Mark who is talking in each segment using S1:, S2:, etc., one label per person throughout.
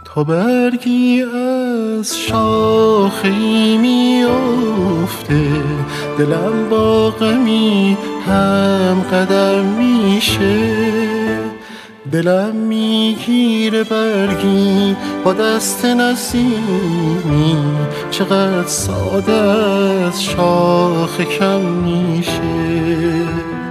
S1: تا برگی از شاخه‌ای میفته، دلم با غمی هم قدم میشه. دلم میگیره برگی با دست نسیمی، چقدر ساده از شاخه کم میشه.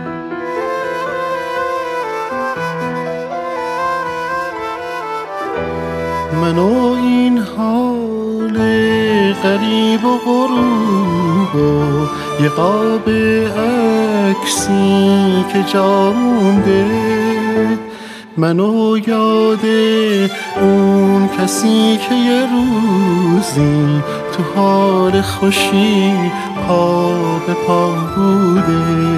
S1: من و این حال غریب و غروب و یه قاب عکسی که جا مونده، منو یاد اون کسی که یه روزی تو حال خوشی پا به پام بوده.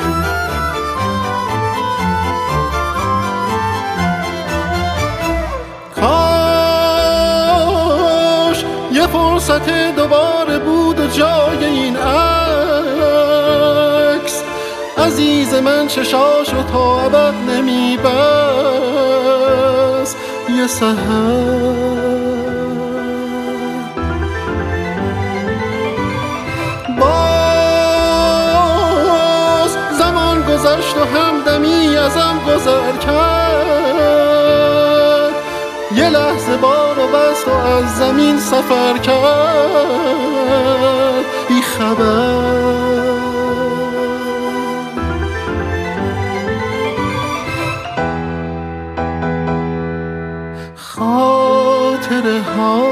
S1: یه فرصت دوباره بود و جای این عکس، عزیز من چشاشو تا ابد نمیبست. یه سحر باز زمان گذشت و همدمی ازم گذر کرد، یه لحظه بار و بست و از زمین سفر کرد بی خبر. خاطره ها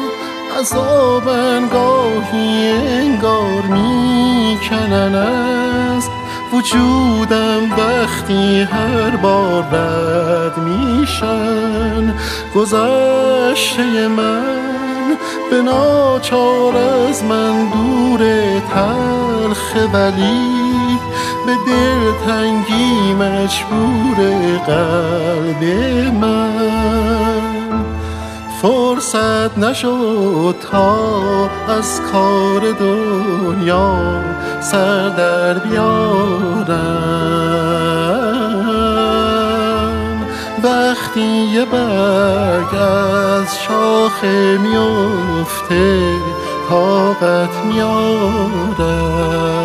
S1: عذابن گاهی انگار میکنن از وجودم وقتی هر بار رد میشن. گذشته من به ناچار از من دوره تلخه، ولی به دلتنگی مجبور قلب من. فرصت نشد تا از کار دنیا سر در بیارم. وقتی یه برگ از شاخه میفته طاقت میارم.